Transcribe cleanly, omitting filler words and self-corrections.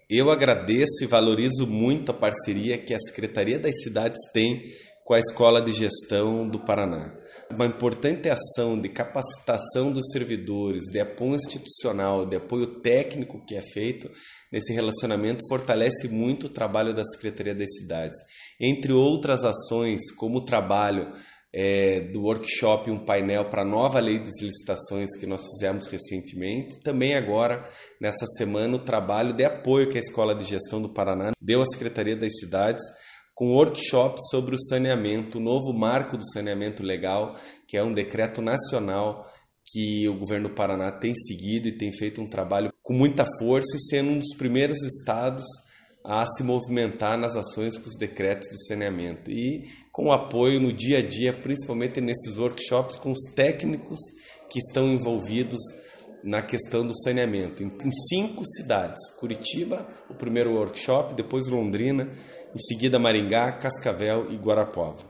Eu agradeço e valorizo muito a parceria que a Secretaria das Cidades tem com a Escola de Gestão do Paraná. Uma importante ação de capacitação dos servidores, de apoio institucional, de apoio técnico que é feito nesse relacionamento fortalece muito o trabalho da Secretaria das Cidades. Entre outras ações, como o trabalho do workshop, um painel para a nova lei das licitações que nós fizemos recentemente. Também agora, nessa semana, o trabalho de apoio que a Escola de Gestão do Paraná deu à Secretaria das Cidades com workshop sobre o saneamento, o novo marco do saneamento legal, que é um decreto nacional que o governo do Paraná tem seguido e tem feito um trabalho com muita força e sendo um dos primeiros estados a se movimentar nas ações com os decretos do saneamento e com apoio no dia a dia, principalmente nesses workshops com os técnicos que estão envolvidos na questão do saneamento. Em 5 cidades, Curitiba, o primeiro workshop, depois Londrina, em seguida Maringá, Cascavel e Guarapuava.